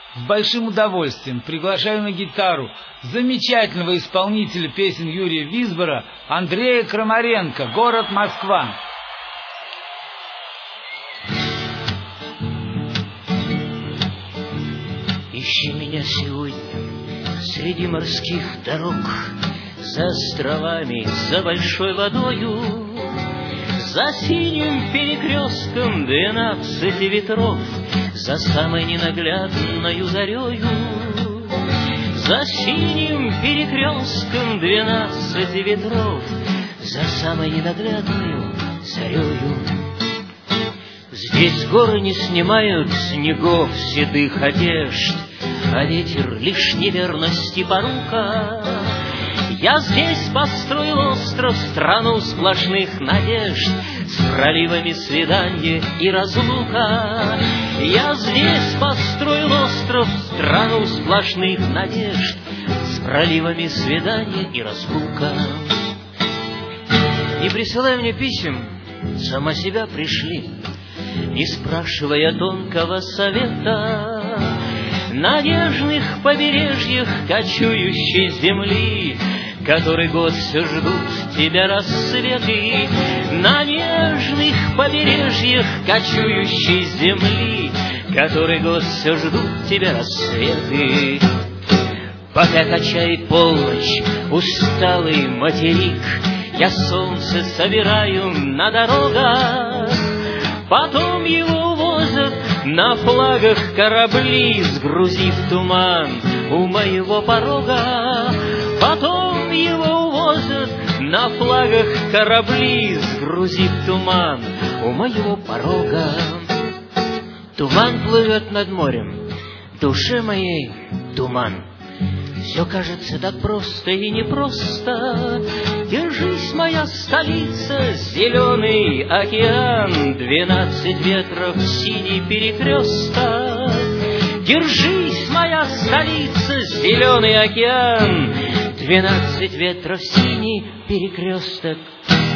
С большим удовольствием приглашаю на гитару замечательного исполнителя песен Юрия Висбора Андрея Крамаренко, город Москва. Ищи меня сегодня среди морских дорог, за островами, за большой водою, за синим перекрестком 12 ветров, за самой ненаглядною зарею. За синим перекрестком 12 ветров, за самой ненаглядною зарею. Здесь горы не снимают снегов седых одежд, а ветер лишь неверности порука. Я здесь построил остров, страну сплошных надежд, с проливами свиданья и разлука. Я здесь построил остров, страну сплошных надежд, с проливами свиданья и разлука. Не присылай мне писем, сама себя пришли, не спрашивая тонкого совета. На нежных побережьях кочующей земли, который год все ждут тебя рассветы. На нежных побережьях кочующей земли, который год все ждут тебя рассветы. Пока качает полночь усталый материк, я солнце собираю на дорогах. Потом его возят на флагах корабли, сгрузив туман у моего порога. Потом его увозят на флагах корабли, сгрузив туман у моего порога. Туман плывет над морем, в душе моей туман. Все кажется так просто и непросто. Держись, моя столица, зеленый океан, 12 ветров, синий перекресток. Держись, моя столица, зеленый океан, 12 ветров, синий перекресток.